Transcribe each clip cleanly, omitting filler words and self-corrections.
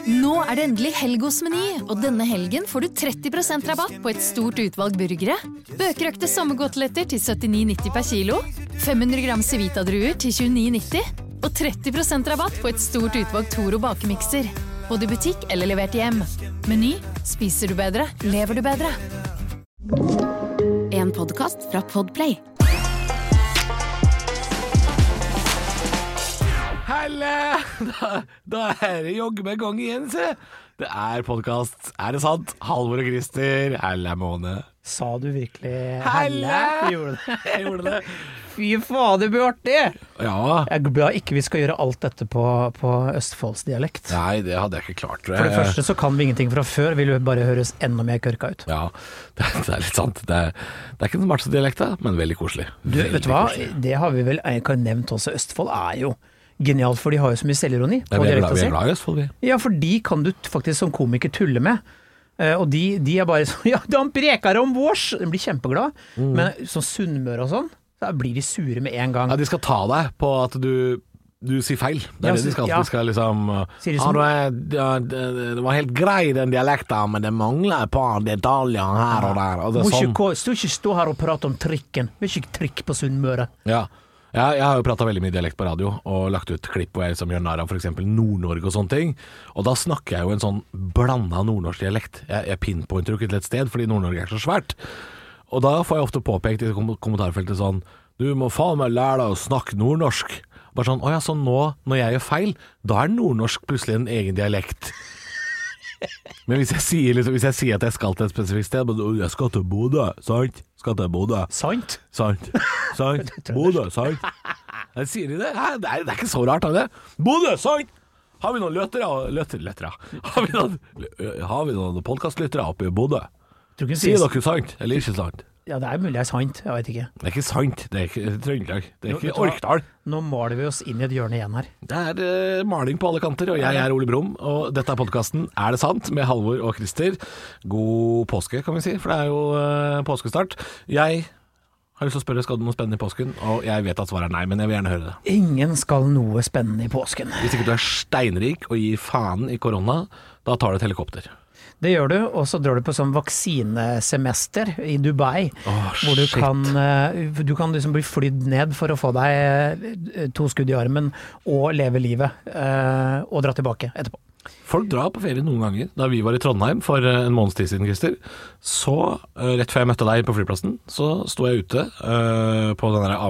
Nå det endelig helg hos Meny, og denne helgen får du 30% rabatt på et stort utvalg burgere. Bøkerøkte sommergåteletter til 79,90 per kilo, 500 gram Civita-druer til 29,90, og 30% rabatt på et stort utvalg Toro bakemikser. Både i butikk eller levert hjem. Meny, spiser du bedre, lever du bedre. En podcast fra Podplay. Helle! Da det jogge med gang igjen, se. Det podcast, det sant? Halvor og Christer, helle måne. Sa du virkelig Helle? Gjorde det? Jeg gjorde det. Fy faen, det blir artig! Ja. Jeg er glad ikke vi skal gjøre alt dette på Østfoldsdialekt. Nei, det hadde jeg ikke klart, tror jeg. For det første så kan vi ingenting fra før, vil jo bare høres enda mer kørka ut. Ja, det litt sant. Det ikke den smarteste dialekta, men veldig koselig. Du, vet du hva? Det har vi vel ikke nevnt også. Østfold jo genialt, for de har jo så mye selvironi på dialekta si. Vi glad i Østfold, vi. Ja, for de kan du faktisk som komiker tulle med. Og de bare sånn, ja, de preker om vårs! De blir kjempeglad. Men sånn Sunnmøre og sånn, da blir de sure med en gang. Ja, de skal ta deg på at du sier feil. Det det de skal. Ja. De skal liksom det var helt grei den dialekta, men det mangler et par detaljer her og der. Og det Må ikke stå her og prate om trikken. Det ikke trikk på Sunnmøre. Ja. Jeg har jo pratet veldig mye dialekt på radio og lagt ut klipp hvor jeg som gjør narr av for eksempel Nord-Norge og sånne ting, og da snakker jeg jo en sånn blandet nordnorsk dialekt. Jeg pinpointer jo ikke til et sted fordi Nord-Norge så svært, og da får jeg ofte påpekt i kommentarfeltet sånn, du må faen meg lære deg å snakke nordnorsk. Bare sånn, åja, så nå når jeg gjør feil, da nordnorsk plutselig en egen dialekt. Men hvis jeg sier at jeg skal til et spesifikt sted, jeg skal til Bodø, sant? Skal til Bodø. Sant? Bodø, sant? Jeg sier de det? Det ikke så rart av det. Bodø, sant? Har vi noen løttere? Har vi noen podcastlyttere oppe i Bodø? Sier dere sant, eller ikke sant? Ja, det mulig sant, jeg vet ikke. Det ikke sant, det ikke Trøndelag, det ikke Orkdal. Nå maler vi oss inn i et hjørne igjen her. Det maling på alle kanter, og jeg Ole Brumm, og dette podcasten det sant, med Halvor og Christer. God påske, kan vi si, for det jo påskestart. Jeg har lyst til å spørre, skal du noe spennende i påsken? Og jeg vet at svaret nei, men jeg vil gjerne høre det. Ingen skal noe spennende i påsken. Hvis ikke du steinrik og gir faen i korona, da tar du et helikopter. Det gjør du, og så drar du på sånn vaksinesemester i Dubai, hvor du kan liksom bli flydd ned for å få deg 2 skudd i armen og leve livet, og dra tilbake etterpå. Folk drar på ferie noen ganger. Da vi var i Trondheim for en måneds tid siden, Christer, så rett før jeg møtte deg på flyplassen, så sto jeg ute på den der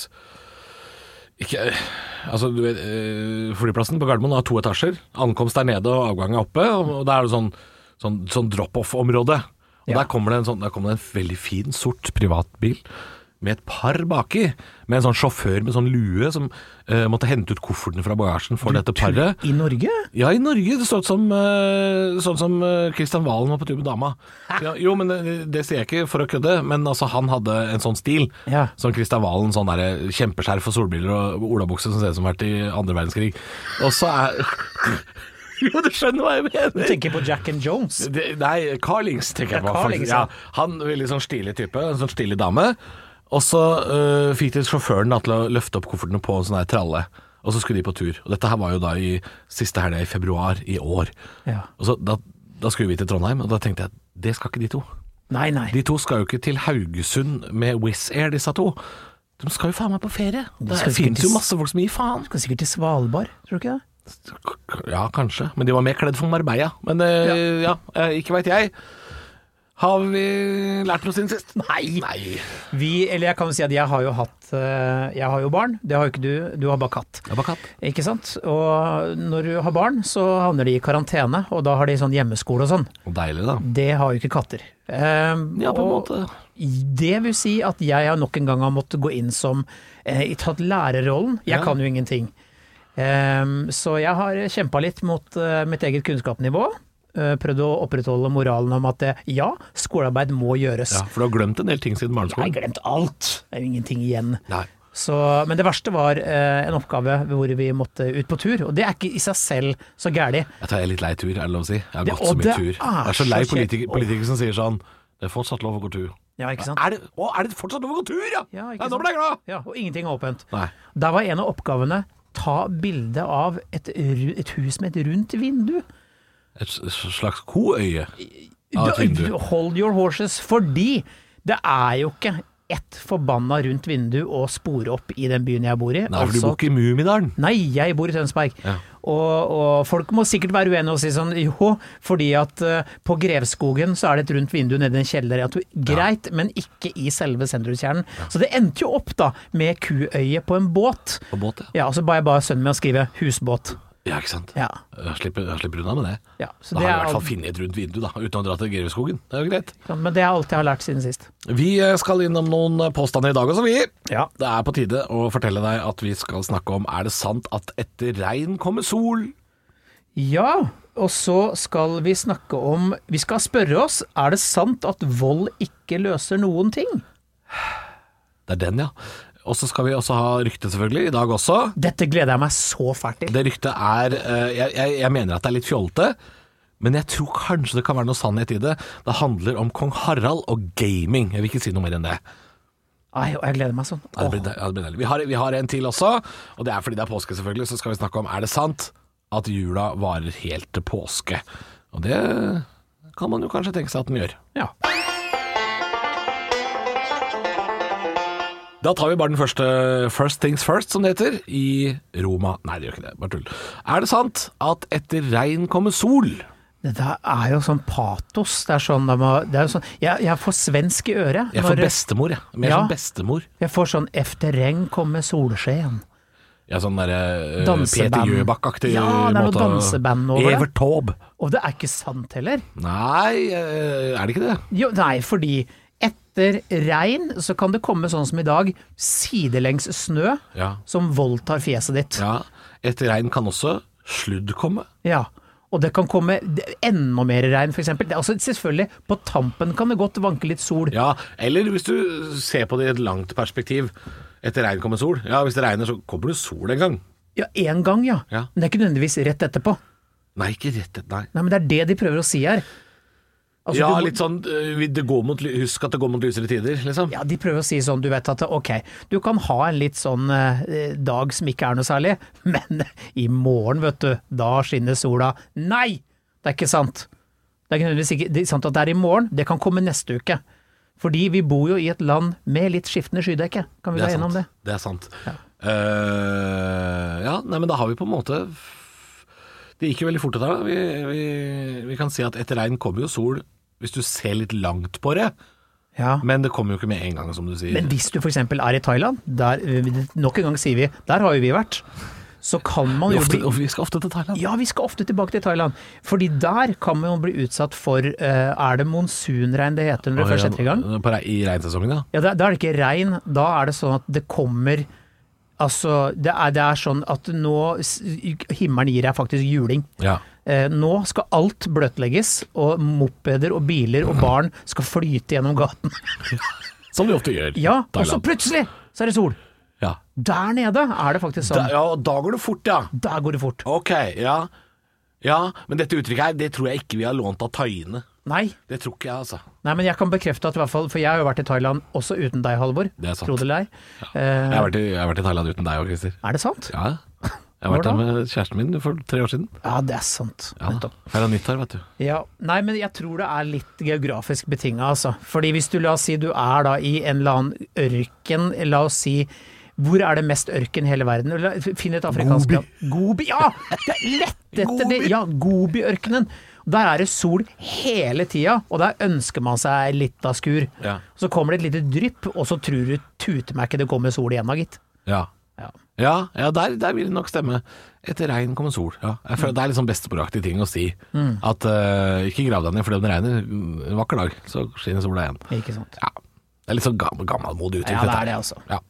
flyplassen på Gardermoen har 2 etasjer. Ankomst nede og avgang oppe, og der det sånn drop-off-område. Og der kommer det en veldig fin sort privatbil med et par baki, med en sånn sjåfør med sånn lue som måtte hente ut kofferten fra bagasjen for dette paret. I Norge? Ja, i Norge. Det står sånn som Kristian Valen var på tur med dama. Ja, jo, men det sier jeg ikke for å kødde, men altså han hadde en sånn stil. Ja. Sånn Kristian Valen, sånn der kjempeskjerf og solbriller og olabukse som ser ut som vært i 2. verdenskrig. Og så jo, du skjønner hva jeg mener. Du tenker på Jack and Jones? Nei, Carlings tenker jeg på. Carlings, ja. Han er veldig sånn stilig type, en sånn stilig dame. Og så fikk de sjåføren til å løfte opp koffertene på en sånn her tralle. Og så skulle de på tur. Og dette her var jo da i siste helg i februar i år. Ja. Og så da skulle vi til Trondheim, og da tenkte jeg, det skal ikke de to. Nei. De to skal jo ikke til Haugesund med Wizz Air, disse to. De skal jo faen meg på ferie. Det finnes jo masse folk som gir faen. De skal sikkert til Svalbard, tror du ikke det? Ja, kanskje. Men de var mer kledd for Marbella. Men ikke vet jeg. Har vi lært noe siden sist? Nei. Eller jeg kan jo si at jeg har jo barn. Det har jo ikke du. Du har bare katt. Jeg har bare katt. Ikke sant? Og når du har barn, så havner de i karantene, og da har de sånn hjemmeskole og sånn. Deilig da. Det har jo ikke katter. Ja, på en måte. Det vil si at jeg har nok en gang måttet gå inn som tatt lærerrollen. Jeg kan jo ingenting. Så jeg har kjempet litt mot mitt eget kunnskapsnivå, prøvd å opprettholde moralen om at skolearbeid må gjøres. Ja, for du har glemt en del ting siden barneskolen. Jeg har glemt alt, det jo ingenting igjen. Nei. Så, men det verste var en oppgave hvor vi måtte ut på tur, og det ikke i seg selv så gærlig. Jeg tar litt lei tur, det lov å si. Jeg har gått så mye tur. Jeg så lei politikere som sier sånn, det fortsatt lov å gå tur. Ja, ikke sant? Er det fortsatt lov å gå tur, ja? Ja, nå ble jeg glad! Ja, og ingenting åpent. Nei. Der var en av oppgavene ta bilde av et hus med et rundt vindu. Et slags koøye av et vindu. Hold your horses, fordi det er jo ikke ett forbanna rundt vindu å spore opp i den byen jeg bor i. Nei, for du bor ikke i Mummidalen. Nei, jeg bor i Tønsberg. Ja. Og folk må sikkert være uenige og si sånn, jo, fordi at på Grevskogen så er det et rundt vindu nede i en kjeller. Greit, men ikke i selve sentrumskjernen. Så det endte jo opp da med kuøye på en båt. På båt, Ja, og så ba jeg bare sønnen min å skrive husbåt. Ja, ikke sant? Ja. Jeg slipper unna med det. Ja, så Da det har jeg i er hvert fall funnet et rundt vindu da, uten å dra til Greveskogen. Det er jo greit. men det er alt jeg har lært siden sist. Vi skal innom noen påstander i dag også, vi. Ja. Det er på tide å fortelle deg at vi skal snakke om, er det sant at etter regn kommer sol? Ja, og så skal vi snakke om, vi skal spørre oss, er det sant at vold ikke løser noen ting? Det er den, ja. Og så skal vi også ha rykte selvfølgelig, i dag også. Dette gleder jeg meg så fælt til. Det ryktet er, jeg mener at det er litt fjolte, men jeg tror kanskje det kan være noe sannhet i det. Det handler om kong Harald og gaming. Jeg vil ikke si noe mer enn det. Ai, og jeg gleder meg sånn. Ja, det blir deilig. Vi har en til også, og det er fordi det er påske selvfølgelig, så skal vi snakke om, er det sant at jula varer helt til påske? Og det kan man jo kanskje tenke seg at den gjør. Ja. Da tar vi bare den første First Things First, som det heter, i Roma. Nei, det gjør ikke det, bare tull. Er det sant at etter regn kommer sol? Det der er jo sånn patos. Det er sånn, det er jo sånn jeg får svensk i øret. Jeg får bestemor, jeg. Mer som bestemor. Jeg får sånn efter regn kommer solskjen. Ja, sånn der Danseband. Peter Gjøbakk-aktig Ja, det er noe danseband over det. Evert Taube. Og det er ikke sant heller. Nei, er det ikke det? Jo, nei, fordi etter regn så kan det komme sånn som i dag, sidelengs snø, Ja. som voldtar fjeset ditt. Ja, etter regn kan også sludd komme. Ja, og det kan komme enda mer regn for eksempel. Det er altså, selvfølgelig, på tampen kan det godt vanke litt sol. Ja, eller hvis du ser på det i et langt perspektiv. Etter regn kommer sol. Ja, hvis det regner så kommer det sol en gang. Ja, en gang, ja. Ja. Men det er ikke nødvendigvis rett etterpå. Nei, ikke rett etter, nei. Nei, men det er det de prøver å si her. Altså, Ja, du- litt sånn, husk at det går mot lysere tider, liksom. Ja, de prøver å si sånn, du vet at ok, du kan ha en litt sånn dag som ikke er noe særlig, men i morgen, vet du, da skinner sola. Nei, det er ikke sant. Det er ikke nødvendigvis ikke, det er sant at det er i morgen, det kan komme neste uke. Fordi vi bor jo i et land med litt skiftende skydekke. Kan vi Det være er enige om det? sant. Det er sant. Ja, nei, men da har vi på en måte Det gikk jo veldig fort da. Vi kan si at etter regn kommer jo sol hvis du ser litt langt på det. Ja. Men det kommer jo ikke med en gang, som du sier. Men hvis du for eksempel er i Thailand, der, nok en gang sier vi, der har jo vi vært, så kan man jo bli... Vi skal ofte til Thailand. Ja, vi skal ofte tilbake til Thailand, fordi der kan man jo bli utsatt for, er det monsunregn det heter når det først setter i gang? I regnsesongen, ja. Ja, da er det ikke regn, da er det sånn at det kommer, altså, det er sånn at nå, himmelen gir deg faktisk juling. Ja. Nå skal alt bløtlegges, og mopeder og biler og barn skal flyte gjennom gaten. Som de ofte gjør. Ja, og så Thailand. plutselig så er det sol. Ja. Der nede er det faktisk sånn. Da går det fort, ja. Der går det fort. Ok, ja. Ja, men dette uttrykket her, det tror jeg ikke vi har lånt av thaiene. Nei. Det tror ikke jeg, altså. Nei, men jeg kan bekrefte at i hvert fall, for jeg har jo vært i Thailand også uten deg, Halvor. Det er sant. Tro det eller ei. Jeg har vært i Thailand uten deg også, Christer. Er det sant? Ja, jeg har vært der Hvor med kjæresten min for 3 år siden. Ja, det er sant. Ja, Nettopp. feira nyttår, vet du. Ja, nei, men jeg tror det er litt geografisk betinget, altså. Fordi hvis du, la oss si, du er da i en eller annen ørken, la oss si, hvor er det mest ørken i hele verden? Finn et afrikansk land. Gobi, ja! Det er lett etter det! Ja, Gobi-ørkenen. Der er det sol hele tida, og der ønsker man seg litt av skur. Ja. Så kommer det et lite drypp, og så tror du tuter meg ikke det kommer sol igjen da, gitt. Ja. Ja. Ja, der vil det nok stemme. Etter regn kommer sol. Ja. Jeg føler Det er litt sånn bestemoraktig ting å si. At ikke grav deg ned fordi om det regner. En vakker dag, så skinner sola igjen. Ikke sant? Ja. Det er litt sånn gammelmodig uttrykk. Ja, det dette her. er det altså. Ja.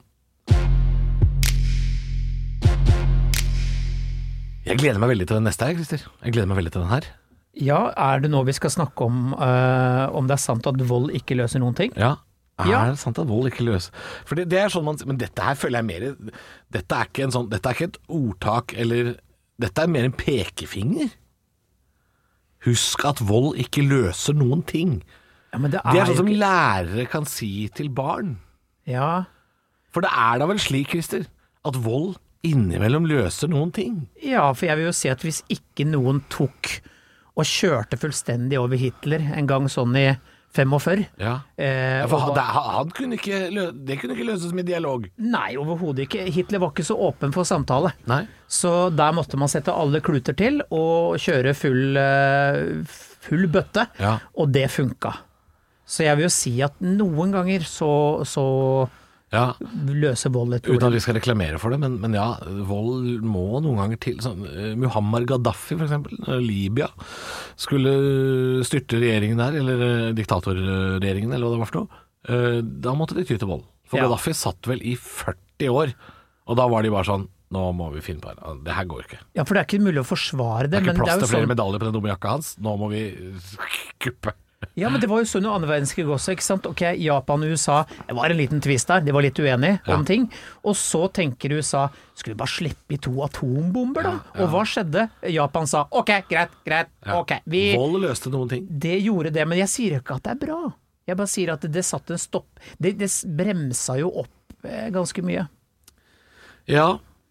Jeg gleder meg veldig til den neste her, Christer. Jeg gleder meg veldig til den her. Ja, er det nå vi skal snakke om det er sant at vold ikke løser noen ting? Ja. Ja. Er det sant at vold ikke løser? For det er sånn men dette her føler jeg mer Dette er ikke et ordtak, eller dette er mer en pekefinger. Husk at vold ikke løser noen ting. Ja, men det Det er jo sånn som ikke... lærere kan si til barn. Ja, For det er da vel slik, Christer, at vold innimellom løser noen ting. ja, for jeg vil jo si at hvis ikke noen tok og kjørte fullstendig over Hitler en gang sånn i 45. Ja. For han kunne ikke det kunne ikke løses med dialog. Nei, overhodet ikke. Hitler var ikke så åpen for samtale. Nei. Så der måtte man sette alle kluter til og kjøre full bøtte, og det funka. Så jeg vil jo si at noen ganger så løser vold et problem. Uten at vi skal reklamere for det, men ja, vold må noen ganger til. Sånn, Muammar Gaddafi for eksempel, Libya, skulle styrte regjeringen der, eller diktatorregjeringen, eller hva det var for noe. Da måtte de ty til vold. For Gaddafi satt vel i 40 år, og da var de bare sånn, nå må vi finne på det. Det her går ikke. Ja, for det er ikke mulig å forsvare det. Det er ikke plass til flere sånn... medaljer på den dumme jakka hans. Nå må vi kuppe. Ja, men det var jo sånn under andre verdenskrig også, ikke sant? Ok, Japan og USA, det var en liten tvist der, de var litt uenige om ting. Og så tenker USA, skulle vi bare slippe i 2 atombomber da? Og hva skjedde? Japan sa, ok, greit, ok. Vold løste noen ting. Det gjorde det, men jeg sier ikke at det er bra. Jeg bare sier at det satt en stopp. Det bremsa jo opp ganske mye. Ja.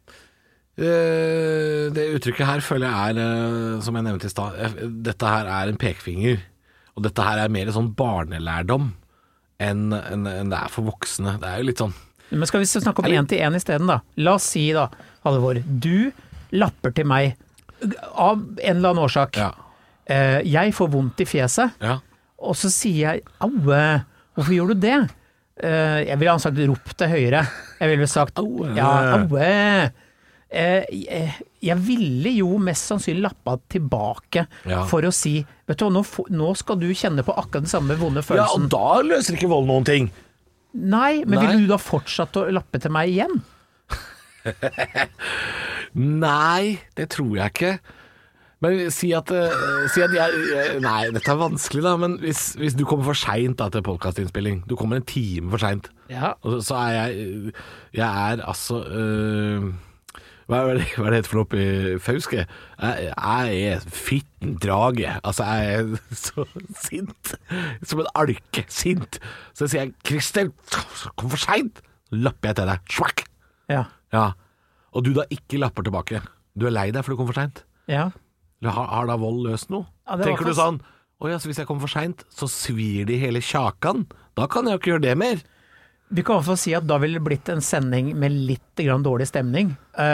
Det uttrykket her føler jeg som jeg nevnte i stad, dette her er en pekefinger. Og dette her er mer sånn barnelærdom enn det er for voksne. Det er jo litt sånn... Men skal vi snakke om 1-1 i stedet da? La oss si da, Halvor, du lapper til meg av en eller annen årsak. Ja. Jeg får vondt i fjeset, og så sier jeg, aue, hvorfor gjør du det? Jeg ville ha sagt ropt det høyere. Jeg ville sagt, aue. Jeg ville jo mest sannsynlig lappa tilbake for å si, vet du, nå skal du kjenne på akkurat den samme vonde følelsen. Ja, og da løser ikke vold noen ting. Nei, men vil du da fortsette å lappe til meg igjen? Nei, det tror jeg ikke. Men si at jeg nei, dette er vanskelig da, men hvis du kommer for sent da til podcastinnspilling, du kommer en time for sent, så er jeg er altså... Hva er det heter for noe oppe i Fauske? Jeg er fitten drage. Altså, jeg er så sint. Som en alke, sint. Så sier jeg, Christer, kom for sent. Lapper jeg til deg. Svakk! Ja. Og du da ikke lapper tilbake. Du er lei deg for du kom for sent. Ja. Har da vold løst noe? Tenker du sånn, så hvis jeg kommer for sent, så svir de hele kjakan. Da kan jeg jo ikke gjøre det mer. Vi kan i hvert fall si at da ville det blitt en sending med litt grann dårlig stemning,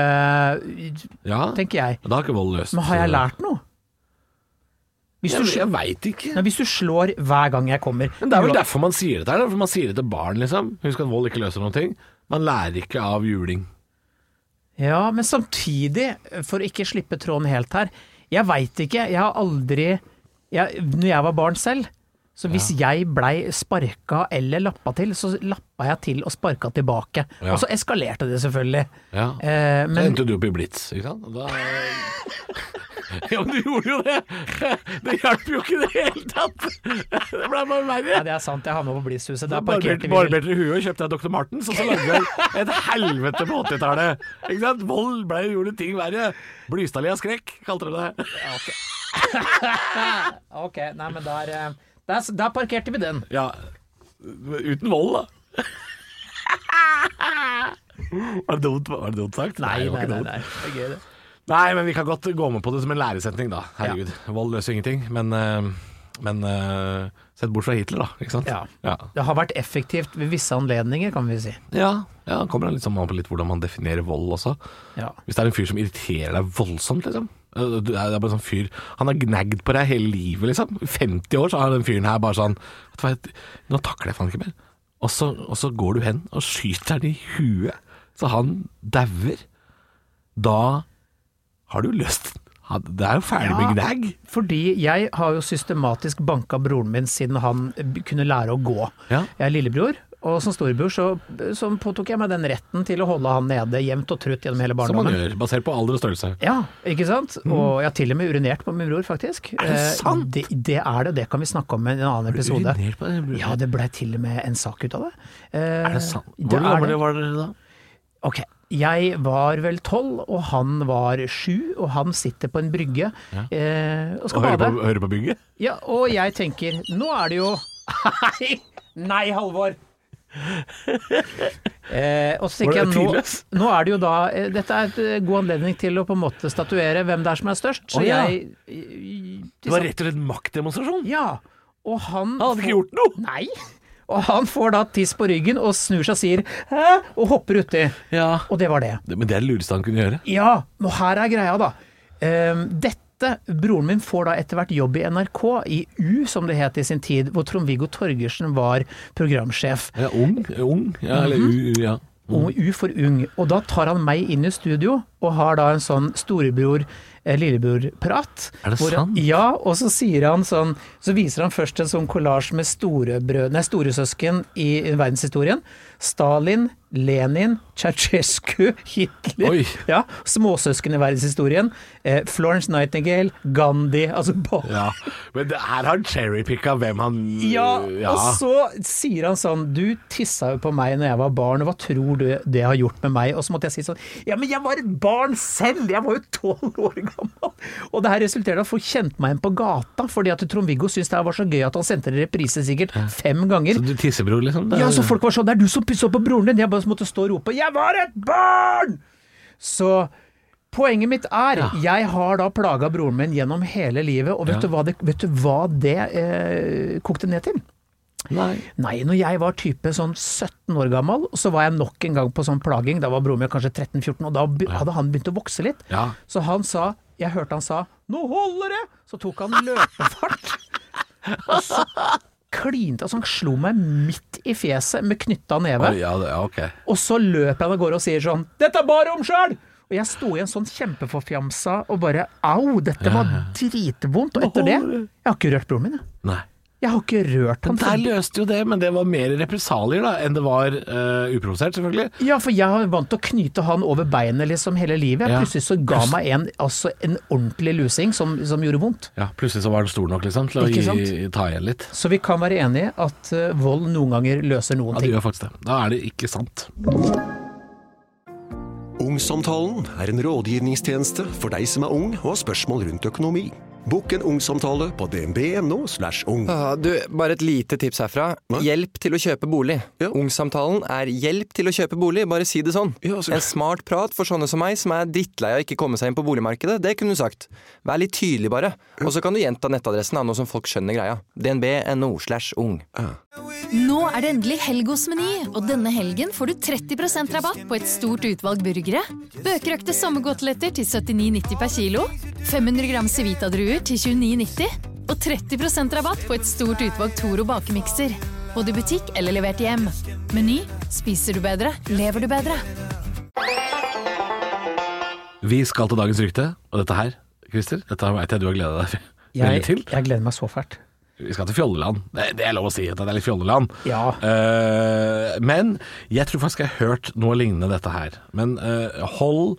tenker jeg. Da har ikke vold løst. Men har jeg lært noe? Jeg vet ikke. Nei, hvis du slår hver gang jeg kommer. Men det er vel derfor man sier det der, for man sier det til barn liksom. Husk at vold ikke løser noen ting. Man lærer ikke av juling. Ja, men samtidig, for å ikke slippe tråden helt her, jeg vet ikke, jeg har aldri, når jeg var barn selv, så hvis jeg blei sparka eller lappa til, så lappa jeg til og sparka tilbake. Og så eskalerte det selvfølgelig. Ja, men... endte du opp i blitz, ikke sant? Da... Ja, men du gjorde jo det! Det hjelper jo ikke det hele tatt! Det ble bare verre. Ja, det er sant, jeg havnet på Blitzhuset. Barberte i huet og kjøpte jeg Dr. Martens, og så lagde jeg et helvete på 80-tallet. Ikke sant? Vold gjorde ting verre. Blystadlig av skrekk, kalte de det. Ok, nei, men der parkerte vi den. Ja, uten vold da. Var det dumt sagt? Nei, det er gøy det. Nei, men vi kan godt gå med på det som en læresetning da. Herregud, vold løser ingenting. Men sett bort fra Hitler da, ikke sant? Ja. Det har vært effektivt ved visse anledninger, kan vi si. Ja, det kommer litt an på hvordan man definerer vold også. Hvis det er en fyr som irriterer deg voldsomt liksom. Det er bare sånn fyr, han har gnagd på deg hele livet liksom. I 50 år så har den fyren her bare sånn, nå takler jeg faen ikke mer. Og så går du hen og skyter den i huet, så han dauer. Da har du løst. Det er jo ferdig med gnagg. Fordi jeg har jo systematisk banka broren min siden han kunne lære å gå. Jeg er lillebror, og som storebror så påtok jeg meg den retten til å holde han nede jevnt og trutt gjennom hele barndommen. Som man gjør, basert på alder og størrelse. Ja, ikke sant? Og jeg har til og med urinert på min bror, faktisk. Er det sant? Det er det, det kan vi snakke om i en annen episode. Urinert på din bror? Ja, det ble til og med en sak ut av det. Er det sant? Hvor gammel var dere da? Ok, jeg var vel 12, og han var 7, og han sitter på en brygge og skal bade. Og hører på bygget? Ja, og jeg tenker, nå er det jo... Nei, Halvor! Og så tenker jeg, nå er det jo da dette er et god anledning til å på en måte statuere hvem det er som er størst. Så det var rett og slett maktdemonstrasjon. Ja. Og han hadde ikke gjort noe. Nei. Og han får da tiss på ryggen og snur seg og sier hæ? Og hopper uti. Ja. Og det var det. Men det er det lureste han kunne gjøre. Ja, og her er greia da. Broren min får da etter hvert jobb i NRK, i U som det het i sin tid, hvor Trond-Viggo Torgersen var programsjef. Ja, ung, ja, eller U, ja. U for ung. Og da tar han meg inn i studio, og har da en sånn storebror, lillebror-prat. Er det sant? Ja, og så sier han sånn, så viser han først en sånn collage med storesøsken i verdenshistorien. Stalin, Lenin, Ceausescu, Hitler, ja, småsøsken i verdenshistorien, Florence Nightingale, Gandhi, altså ja, men her har han cherrypicka hvem han og så sier han sånn, du tissa jo på meg når jeg var barn, og hva tror du det har gjort med meg? Og så måtte jeg si sånn, ja, men jeg var et barn selv, jeg var jo 12 år gammel. Og det her resulterte at folk kjente meg igjen på gata, fordi at Trond-Viggo syntes det var så gøy at han sendte reprise sikkert 5 ganger. Så du tissebror liksom? Ja, så folk var sånn, det er du som pisset på broren din, jeg bare måtte stå og rope, jeg var et barn! Så poenget mitt er, jeg har da plaget broren min gjennom hele livet, og vet du hva det kokte ned til? Nei, når jeg var type sånn 17 år gammel, så var jeg nok en gang på sånn plaging, da var broren min kanskje 13-14, og da hadde han begynt å vokse litt. Så han sa, jeg hørte han sa, nå holder det! Så tok han løpefart, og så klinte, altså han slo meg midt i fjeset med knyttet neve. Og så løper han og går og sier sånn, dette er bare om selv! Og jeg sto i en sånn kjempeforfjamsa og bare, au, dette var dritvondt. Og etter det, jeg har ikke rørt broren min. Nei. Jeg har ikke rørt han. Der løste jo det, men det var mer represalier da, enn det var uprovosert, selvfølgelig. Ja, for jeg har vant til å knyte han over beinet liksom hele livet. Plutselig så ga meg en ordentlig lusing som gjorde vondt. Ja, plutselig så var den stor nok liksom, til å ta igjen litt. Så vi kan være enige at vold noen ganger løser noen ting. Ja, det gjør faktisk det. Da er det ikke sant. Ungsamtalen er en rådgivningstjeneste for deg som er ung og har spørsmål rundt økonomi. Bokk en ungsamtale på dnb.no/ung. Du, bare et lite tips herfra. Hjelp til å kjøpe bolig. Ungsamtalen er hjelp til å kjøpe bolig, bare si det sånn. En smart prat for sånne som meg, som er drittlei av ikke komme seg inn på boligmarkedet, det kunne du sagt. Vær litt tydelig bare. Og så kan du gjenta nettadressen, nå som folk skjønner greia. dnb.no/ung. Nå er det endelig helg hos Meny, og denne helgen får du 30% rabatt på et stort utvalg burgere. Bøkerøkte sommerkoteletter til 79,90 per kilo, 500 gram Civita-druer til 29,90, og 30% rabatt på et stort utvalg Toro bakemikser. Både i butikk eller levert hjem. Meny, spiser du bedre, lever du bedre. Vi skal til dagens rykte, og dette her, Christer, dette vet jeg du har gledet deg veldig til. Jeg gleder meg så fælt. Vi skal til Fjolleland. Det er lov å si at det er litt Fjolleland. Ja. Men jeg tror faktisk jeg har hørt noe lignende dette her. Men hold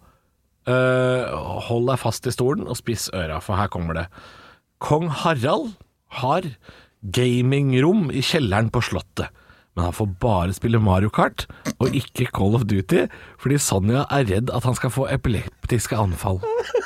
deg fast i stolen og spiss øra, for her kommer det. Kong Harald har gamingrom i kjelleren på slottet, men han får bare spille Mario Kart og ikke Call of Duty, fordi Sonja er redd at han skal få epileptiske anfall.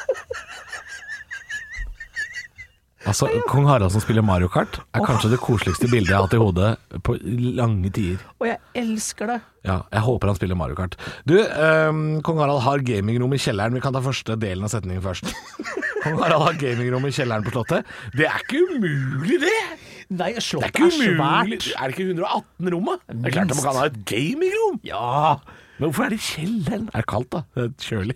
Altså, Kong Harald som spiller Mario Kart er kanskje det koseligste bildet jeg har hatt i hodet på lange tider. Og jeg elsker det. Ja, jeg håper han spiller Mario Kart. Du, Kong Harald har gamingrom i kjelleren. Vi kan ta første delen av setningen først. Kong Harald har gamingrom i kjelleren på slottet. Det er ikke umulig, det! Nei, slottet er svært. Er det ikke 118 rom, da? Det er klart at man kan ha et gamingrom. Ja. Men hvorfor er det i kjelleren? Er det kaldt, da? Det er kjølig.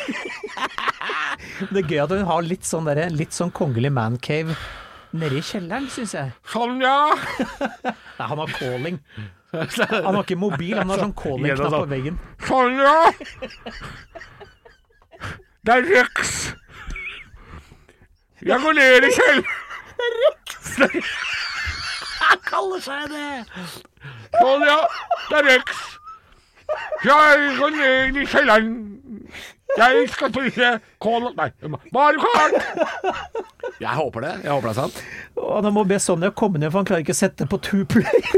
Det er gøy at hun har litt sånn kongelig mancave nede i kjelleren, synes jeg. Sonja! Nei, han har calling. Han har ikke mobil, han har sånn calling-knapp på veggen. Sonja! Det er Rex! Jeg går ned i kjelleren! Det er Rex! Han kaller seg det! Sonja, det er Rex! Jeg går ned i kjelleren! Jeg skal spille Mario Kart! Jeg håper det er sant. Og han må be Sonja komme ned, for han klarer ikke å sette på 2-play.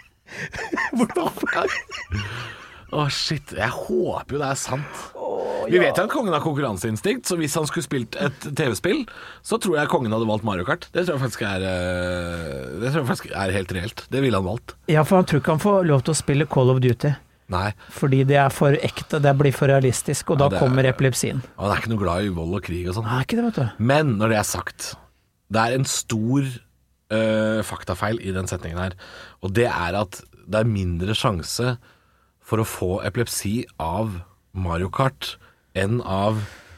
Shit, jeg håper jo det er sant. Vi vet jo at kongen har konkurranseinstinkt, så hvis han skulle spilt et TV-spill, så tror jeg kongen hadde valgt Mario Kart. Det tror jeg faktisk er helt reelt. Det ville han valgt. Ja, for han tror ikke han får lov til å spille Call of Duty. Nei. Fordi det er for ekte, det blir for realistisk, og da kommer epilepsien. Han er ikke noe glad i vold og krig og sånn. Nei, ikke det, vet du. Men når det er sagt, det er en stor faktafeil i den setningen her. Og det er at det er mindre sjanse for å få epilepsi av Mario Kart enn av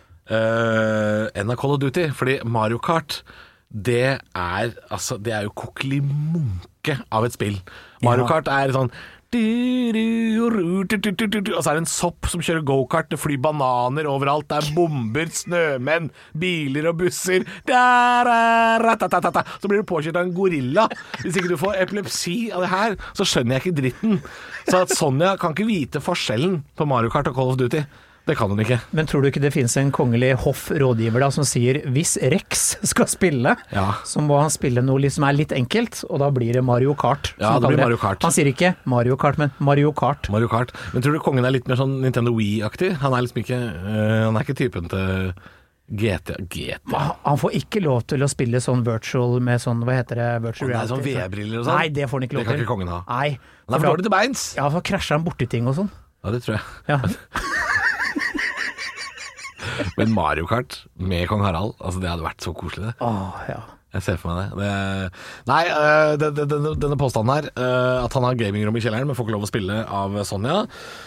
Call of Duty. Fordi Mario Kart, det er jo kokelimunke av et spill. Mario Kart er sånn og så er det en sopp som kjører go-kart, det flyr bananer overalt, det er bomber, snømenn, biler og busser. Så blir du påkjørt av en gorilla. Hvis ikke du får epilepsi av det her, så skjønner jeg ikke dritten. Så at Sonja kan ikke vite forskjellen på Mario Kart og Call of Duty. Det kan hun ikke. Men tror du ikke det finnes en kongelig hoffrådgiver da, som sier hvis Rex skal spille, så må han spille noe som er litt enkelt, og da blir det Mario Kart. Ja, det blir Mario Kart. Han sier ikke Mario Kart, men Mario Kart. Mario Kart. Men tror du kongen er litt mer sånn Nintendo Wii-aktig? Han er liksom ikke, han er ikke typen til GTA. Han får ikke lov til å spille sånn virtual med sånn, hva heter det, virtual reality. Sånn VR-briller og sånn? Nei, det får han ikke lov til. Det kan ikke kongen ha. Nei. Han er for dårlig til beins. Ja, for krasjer han borti ting og sånn. Ja, det tror jeg. Ja. Men Mario Kart med Kong Harald, altså det hadde vært så koselig det. Ja. Jeg ser for meg det. Nei, denne påstanden her, at han har gamingrom i kjelleren, men får ikke lov å spille av Sonja,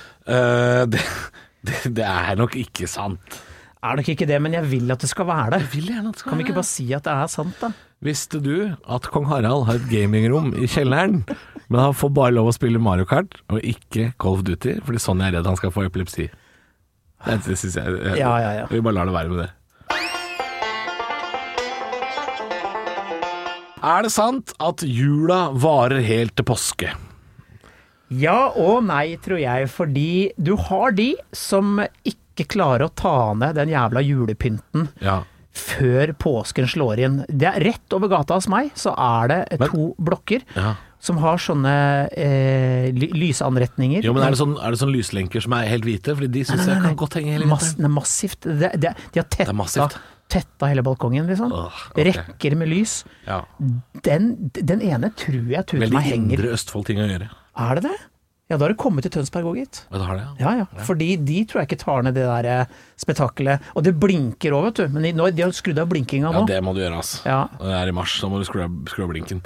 det er nok ikke sant. Er nok ikke det, men jeg vil at det skal være det. Jeg vil gjerne at det skal Kan vi ikke bare si at det er sant da? Visste du at Kong Harald har et gamingrom i kjelleren, men han får bare lov å spille Mario Kart og ikke Call of Duty, fordi Sonja er redd han skal få epilepsi? Det synes jeg. Ja. Vi bare lar det være med det. Er det sant at jula varer helt til påske? Ja og nei, tror jeg, fordi du har de som ikke klarer å ta ned den jævla julepynten før påsken slår inn. Det er rett over gata hos meg, så er det 2 blokker som har sånne lysanretninger. Jo, men er det sånn lyslenker som er helt hvite? Fordi de synes jeg kan godt henge hele vinteren. Massivt. De har tetta hele balkongen, liksom. Okay. Rekker med lys. Ja. Den ene tror jeg tusen meg henger. Veldig indre Østfold-ting å gjøre. Er det det? Ja, da har det kommet til Tønsberg også, gitt. Ja, det har det, ja. Fordi de tror jeg ikke tar ned det der spetakkelet. Og det blinker også, vet du. Men de har skrudd av blinkinga nå. Ja, det må du gjøre, altså. Ja. Det er i mars, så må du skru av blinken.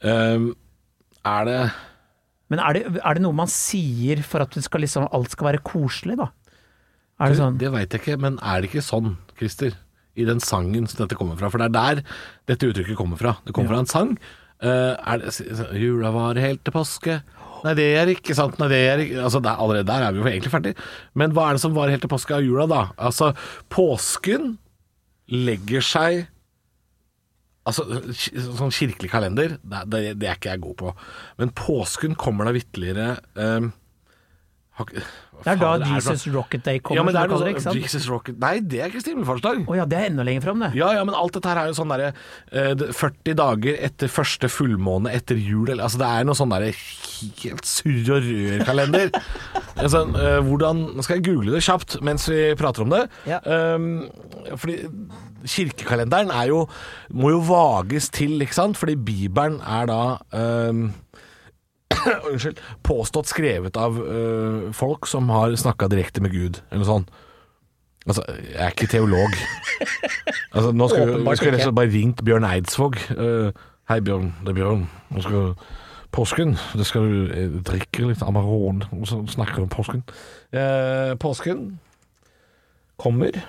Men er det noe man sier for at det skal liksom, alt skal være koselig, da? Er det sånn? Det vet jeg ikke, men er det ikke sånn, Christer? I den sangen som dette kommer fra. For det er der dette uttrykket kommer fra. Det kommer fra en sang. Jula var helt til påske. Nei, det er ikke sant. Nei, det er ikke. Altså, allerede der er vi jo egentlig ferdig. Men hva er det som var helt til påske av jula, da? Altså, påsken legger seg. Altså, sånn kirkelig kalender, det er ikke jeg god på. Men påsken kommer da vitterligere det er da Jesus Rocket Day kommer. Ja, men det er det, ikke sant? Jesus Rocket. Nei, det er Kristi himmelfartsdag. Åja, det er enda lenger frem, det. Ja, men alt dette her er jo sånn derre 40 dager etter første fullmåne etter jul. Altså, det er noe sånn derre helt surr og rør-kalender. Altså, nå skal jeg google det kjapt mens vi prater om det. Ja. Fordi kirkekalenderen må jo vages til, ikke sant? Fordi Bibelen er da påstått skrevet av folk som har snakket direkte med Gud, eller noe sånt. Altså, jeg er ikke teolog. Altså, nå skal vi rett og slett bare ringt Bjørn Eidsvåg. Hei Bjørn, det er Bjørn. Nå skal påsken, det skal du drikke litt Amarone, og så snakker du om påsken. Påsken kommer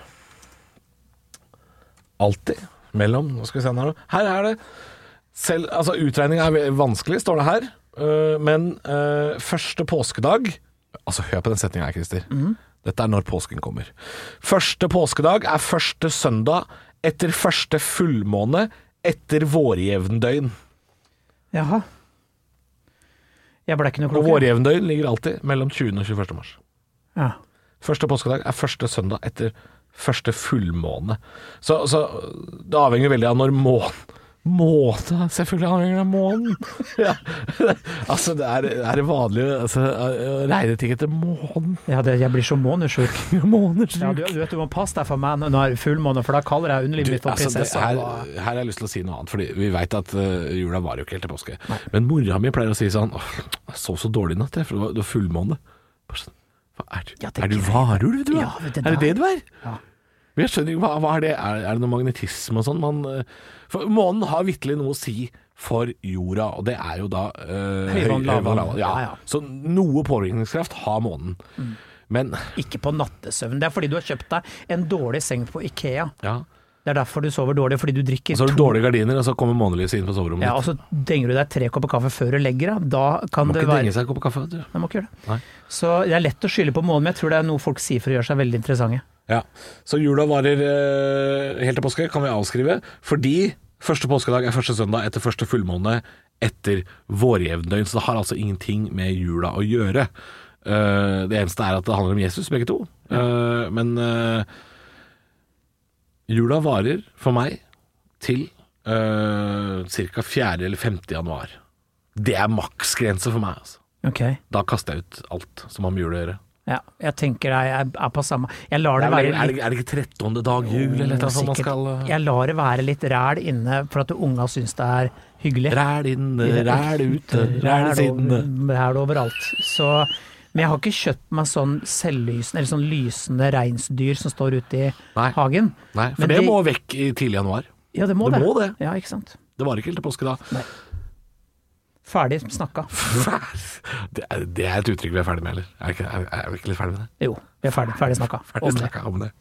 alltid mellom, nå skal vi se her er det selv, altså utregning er vanskelig, står det her, men første påskedag, altså hør på den setningen her, Christer. Dette er når påsken kommer. Første påskedag er første søndag etter første fullmåne etter vårjevndøgn. Jaha. Jeg ble ikke noe klok. Og vårjevndøgn ligger alltid mellom 20. og 21. mars. Ja. Første påskedag er første søndag etter første fullmåne. Så det avhenger veldig av når Måne, selvfølgelig avhenger av månen. Ja. Altså, det er vanlig å regne ting etter månen. Ja, jeg blir så månesjuk. Månesjuk. Ja, du vet, du må passe deg for meg når det er fullmåne, for da kaller jeg underlivet mitt for prinsesse. Her har jeg lyst til å si noe annet, fordi vi vet at jula var jo ikke helt til påske. Nei. Men mora mi pleier å si sånn, jeg så dårlig i natt, for det var fullmåne. Er du varulv, du? Ja, er det du er? Ja. Jeg skjønner ikke, hva er det? Er det noe magnetisme og sånn? For månen har virkelig noe å si for jorda, og det er jo da høyvann, lavvann. Ja. Så noe påvirkningskraft har månen. Men ikke på nattesøvn. Det er fordi du har kjøpt deg en dårlig seng på IKEA. Ja. Det er derfor du sover dårlig, fordi du drikker og så har du dårlige gardiner, og så kommer månelyset inn på soverommet. Ja, og så denger du deg 3 kopper kaffe før du legger deg. Da kan det være... Må ikke denge seg en kopp kaffe, vet du. Nei, må ikke gjøre det. Nei. Så det er lett å skylde på månen, men jeg tror det er noe folk sier for å gjøre seg veldig interessante. Ja, så jula varer helt til påske, kan vi avskrive, fordi første påskedag er første søndag etter første fullmåne etter vårjevndøgn, så det har altså ingenting med jula å gjøre. Det eneste er at det handler om Jesus, begge to. Men jula varer for meg til ca. 4. eller 5. januar. Det er maksgrense for meg, altså. Okay. Da kaster jeg ut alt som har med jul å gjøre. Ja, jeg tenker jeg er på samme. Jeg lar det være litt... Er det ikke 13. dag jul, eller noe sånt man skal... Jeg lar det være litt ræl inne, for at unga synes det er hyggelig. Ræl inne, ræl ute, ræl inne. Ræl overalt. Så... Men jeg har ikke kjøpt meg sånn selvlysende, eller sånn lysende reinsdyr som står ute i hagen. Nei, for men det må vekk i tidlig januar. Ja, det må det. Må det. Ja, ikke sant. Det var ikke helt til påske da. Nei. Ferdig snakka. Det er et uttrykk vi er ferdig med, eller? Er vi ikke litt ferdig med det? Jo, vi er ferdig snakka. Ferdig snakka om det.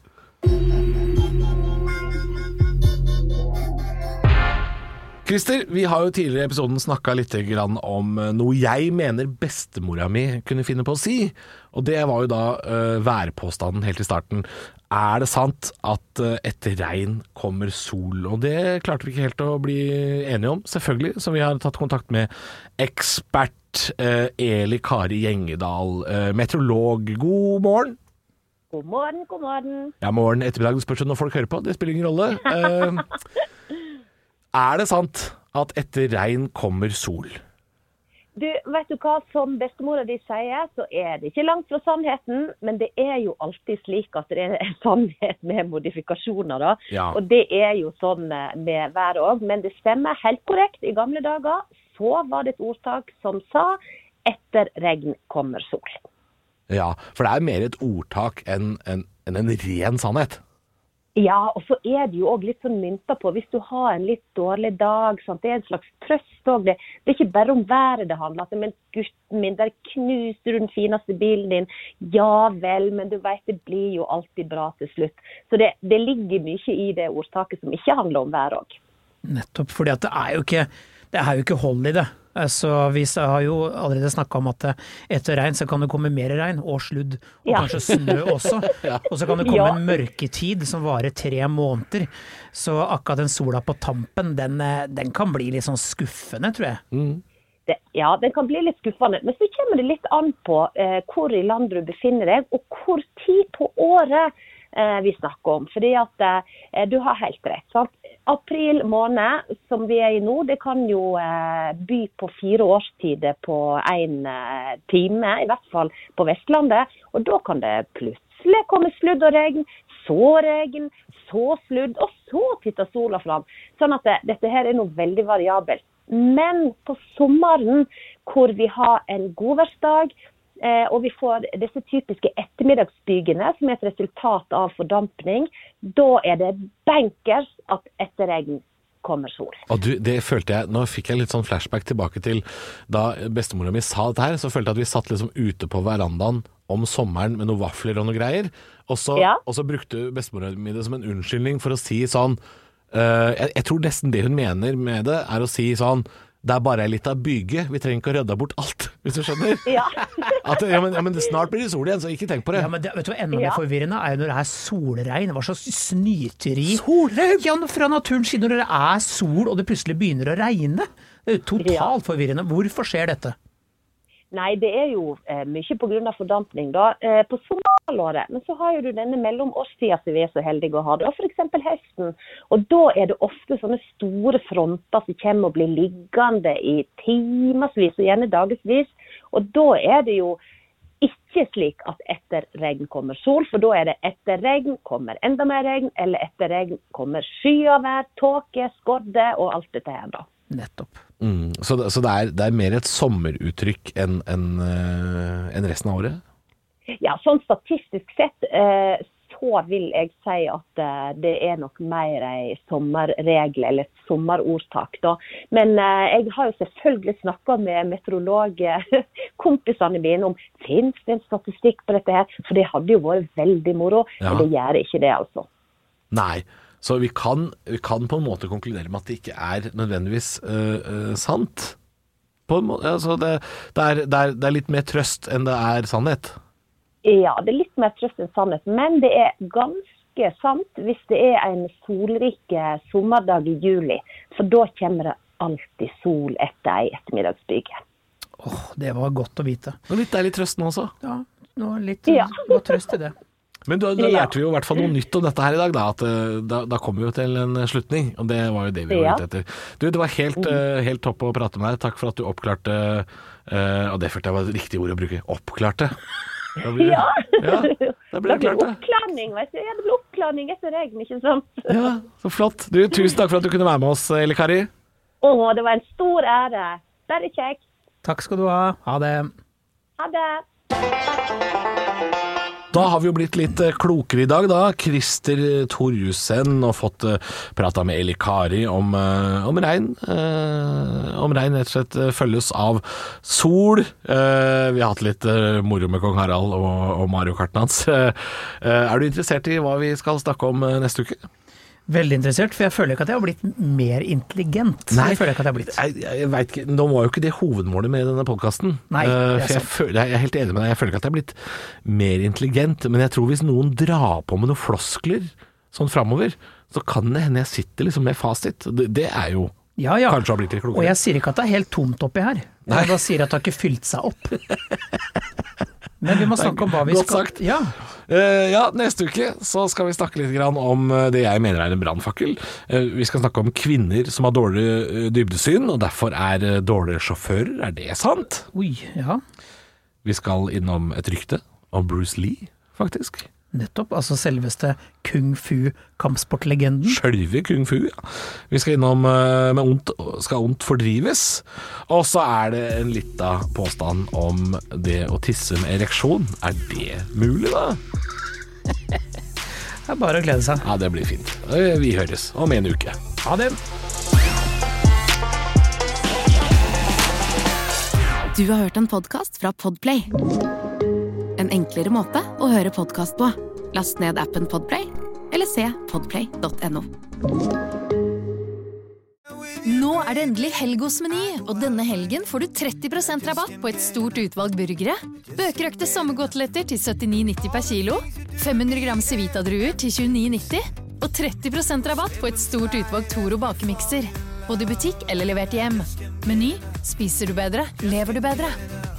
Christer, vi har jo tidligere i episoden snakket litt om noe jeg mener bestemora mi kunne finne på å si, og det var jo da værpåstanden helt i starten. Er det sant at etter regn kommer sol? Og det klarte vi ikke helt å bli enige om, selvfølgelig, så vi har tatt kontakt med ekspert Eli Kari Gjengedal, meteorolog. God morgen. God morgen, god morgen. Ja, morgen, ettermiddag, det spørs når folk hører på, det spiller ingen rolle. Er det sant at etter regn kommer sol? Du, vet du hva, som bestemora di sier, så er det ikke langt fra sannheten, men det er jo alltid slik at det er en sannhet med modifikasjoner da. Ja. Og det er jo sånn med været også, men det stemmer helt korrekt. I gamle dager så var det et ordtak som sa etter regn kommer sol. Ja, for det er mer et ordtak enn en ren sannhet. Ja, og så er det jo også litt sånn mynta på, hvis du har en litt dårlig dag, sant? Det er en slags trøst også. Det er ikke bare om været det handler, men gutten min, der knuser du den fineste bilen din. Ja vel, men du vet, det blir jo alltid bra til slutt. Så det ligger mye i det ordtaket som ikke handler om været også. Nettopp, fordi at det er jo ikke hold i det. Så vi har jo allerede snakket om at etter regn så kan det komme mer regn og sludd, og kanskje snø også. Og så kan det komme en mørketid som varer 3 måneder. Så akkurat den sola på tampen, den kan bli litt sånn skuffende, tror jeg. Mm. Ja, den kan bli litt skuffende, men så kommer det litt an på hvor i landet du befinner deg, og hvor tid på året vi snakker om. Fordi at du har helt rett, sant? April måned, som vi er i nå, det kan jo by på 4 årstider på 1 time, i hvert fall på Vestlandet. Og da kan det plutselig komme sludd og regn, så sludd, og så titter sola fram. Sånn at dette her er noe veldig variabelt. Men på sommeren, hvor vi har en godværsdag, og vi får disse typiske ettermiddagsbygene som er et resultat av fordampning, da er det bankers at etter regn kommer sol. Og det følte jeg, nå fikk jeg litt sånn flashback tilbake til da bestemora mi sa det her, så følte jeg at vi satt liksom ute på verandaen om sommeren med noen vafler og noe greier, og så brukte bestemora mi det som en unnskyldning for å si sånn, jeg tror nesten det hun mener med det er å si sånn, det er bare litt av byge, vi trenger ikke å rydde bort alt, hvis du skjønner. Ja. Men snart blir det sol igjen, så ikke tenk på det. Ja, men vet du hva enda mer forvirrende er jo når det er solregn, hva slags snyteri. Solregn? Ja, fra naturens side når det er sol og det plutselig begynner å regne. Det er jo totalt forvirrende. Hvorfor skjer dette? Nei, det jo mye på grunn av fordampning da, på sommerhalvåret. Men så har jo du denne mellomårstida som vi så heldige å ha, da, for eksempel høsten. Og da det ofte sånne store fronter som kommer og blir liggende i timersvis og gjerne dagesvis. Og da det jo ikke slik at etter regn kommer sol, for da det etter regn kommer enda mer regn, eller etter regn kommer skyavær, tåke, skodde og alt dette her da. Nettopp. Så det mer et sommeruttrykk enn resten av året? Ja, sånn statistisk sett så vil jeg si at det nok mer en sommerregel eller et sommerordtak da. Men jeg har jo selvfølgelig snakket med meteorologkompisene mine om finnes det en statistikk på dette her, for det hadde jo vært veldig moro, men det gjør ikke det altså. Nei, så vi kan på en måte konkludere med at det ikke nødvendigvis sant. På en måte, altså det litt mer trøst enn det sannhet. Ja, det litt mer trøst enn sannhet, men det ganske sant hvis det en solrik sommerdag i juli, for da kommer det alltid sol etter en ettermiddagsbyge. Det var godt å vite. Og litt deilig trøst nå også. Ja, litt godt trøst i det. Men da lærte vi jo I hvert fall noe nytt om dette her I dag, da, at da kommer vi jo til en slutning, og det var jo det vi var ute etter. Du, det var helt topp å prate med deg. Takk for at du oppklarte, og det følte jeg var et riktig ord å bruke, oppklarte. Da blir det oppklaring, vet du. Ja, det blir oppklaring etter regn, ikke sant? Ja, så flott. Du, tusen takk for at du kunne være med oss, Elle Kari. Det var en stor ære. Bare kjekt. Takk skal du ha. Ha det. Ha det. Da har vi jo blitt litt klokere I dag da. Christer Torjussen og fått prata med Elle Kari om regn. Om regn rett og slett følges av sol. Vi har hatt litt moro med Kong Harald og Mario Karten hans. Du interessert I hva vi skal snakke om neste uke? Veldig interessert, for jeg føler ikke at jeg har blitt mer intelligent. Nei, jeg føler ikke at jeg har blitt. Jeg vet ikke, nå var jo ikke det hovedmålet med denne podcasten. Nei, for jeg helt enig med deg, jeg føler ikke at jeg har blitt mer intelligent, men jeg tror hvis noen drar på med noen floskler sånn fremover, så kan det hende jeg sitter liksom med fasit. Det jo kanskje har blitt litt klokere. Og jeg sier ikke at det helt tomt oppi her. Jeg bare sier at det har ikke fylt seg opp. Men vi må snakke om hva vi godt skal... Sagt. Ja, neste uke så skal vi snakke litt grann om det jeg mener en brannfakkel. Vi skal snakke om kvinner som har dårlig dybdesyn, og derfor dårlige sjåfører. Det sant? Oi, ja. Vi skal innom et rykte om Bruce Lee, faktisk. Nettopp, altså selveste kung fu kampsportlegenden. Sjølve kung fu, ja. Vi skal innom skal ondt fordrives. Og så det en liten påstand om det å tisse med ereksjon. Det mulig da? Det bare å glede seg. Ja, det blir fint. Vi høres om en uke. Ha det. Du har hørt en podcast fra Podplay. En enklere måte å høre podcast på. Last ned appen Podplay, eller se podplay.no. Nå det endelig helg hos Meny, og denne helgen får du 30% rabatt på et stort utvalg burgere. Bøkerøkte sommergåteletter til 79,90 per kilo, 500 gram Civita-druer til 29,90, og 30% rabatt på et stort utvalg Toro bakemikser. Både I butikk eller levert hjem. Meny, spiser du bedre, lever du bedre.